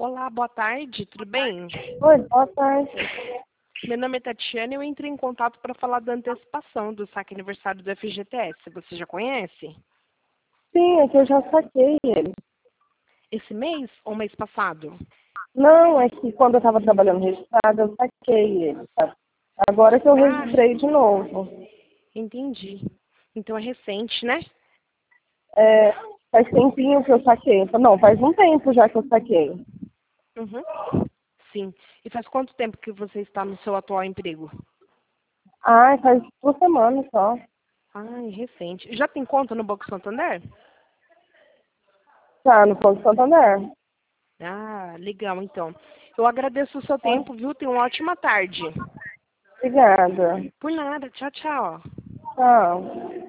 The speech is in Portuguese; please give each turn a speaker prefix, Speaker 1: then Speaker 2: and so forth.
Speaker 1: Olá, boa tarde, tudo bem?
Speaker 2: Oi, boa tarde.
Speaker 1: Meu nome é Tatiana e eu entrei em contato para falar da antecipação do saque aniversário do FGTS. Você já conhece?
Speaker 2: Sim, é que eu já saquei ele.
Speaker 1: Esse mês ou mês passado?
Speaker 2: Não, é que quando eu estava trabalhando registrado, eu saquei ele, sabe? Agora que eu
Speaker 1: Ah,
Speaker 2: registrei de novo.
Speaker 1: entendi. Então é recente, né?
Speaker 2: É, faz tempinho que eu saquei. Não, faz um tempo já que eu saquei.
Speaker 1: Uhum. Sim. E faz quanto tempo que você está no seu atual emprego?
Speaker 2: Ah, faz 2 semanas só.
Speaker 1: Ah, é recente. Já tem conta no Banco Santander?
Speaker 2: Tá, no Banco Santander.
Speaker 1: Ah, legal, então. Eu agradeço o seu
Speaker 2: Tá,
Speaker 1: tempo, viu? Tenha uma ótima tarde.
Speaker 2: obrigada.
Speaker 1: Por nada. Tchau, tchau.
Speaker 2: Tchau.